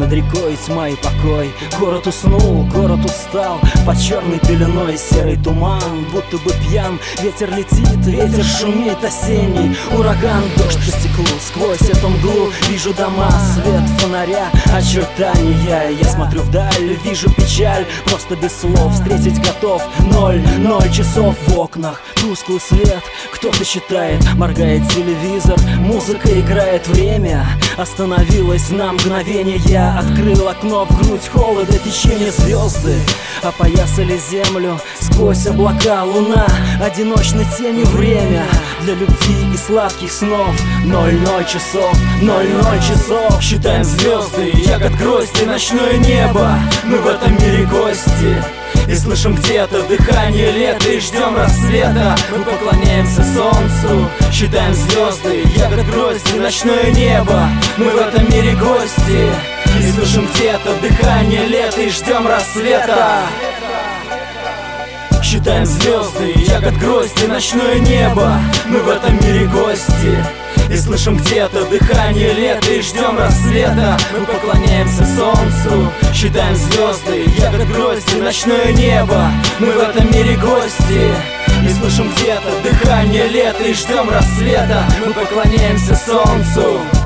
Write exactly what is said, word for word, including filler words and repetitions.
над рекой тьма и покой. Город уснул, город устал, под черной пеленой серый туман, будто бы пьян. Ветер летит, ветер шумит осенний, ураган, дождь по стеклу. Сквозь эту мглу вижу дома, свет фонаря, очертания. Я смотрю вдаль, вижу печаль, просто без слов встретить готов. Ноль, ноль часов в окнах, тусклый свет, кто-то считает, моргает телевизор, музыка играет, время остановилось на мгновение. Я открыл окно, в грудь холода, течение звезды опоясали землю. Сквозь облака луна, одиночной тенью время для любви и сладких снов. Ноль, ноль часов, ноль, ноль часов. Считаем звезды, ягод грозди, ночное небо. Мы в этом мире гости и слышим где-то дыхание лета и ждем рассвета. Мы поклоняемся солнцу, считаем звезды, ягод грозди, ночное небо. Мы в этом мире гости и слышим где-то дыхание лета и ждем рассвета. Считаем звезды, ягод грозди, ночное небо. Мы в этом мире гости и слышим где-то дыхание лета и ждем рассвета. Мы поклоняемся солнцу, считаем звезды, ягод грозди, ночное небо. Мы в этом мире гости и слышим где-то дыхание лета и ждем рассвета. Мы поклоняемся солнцу.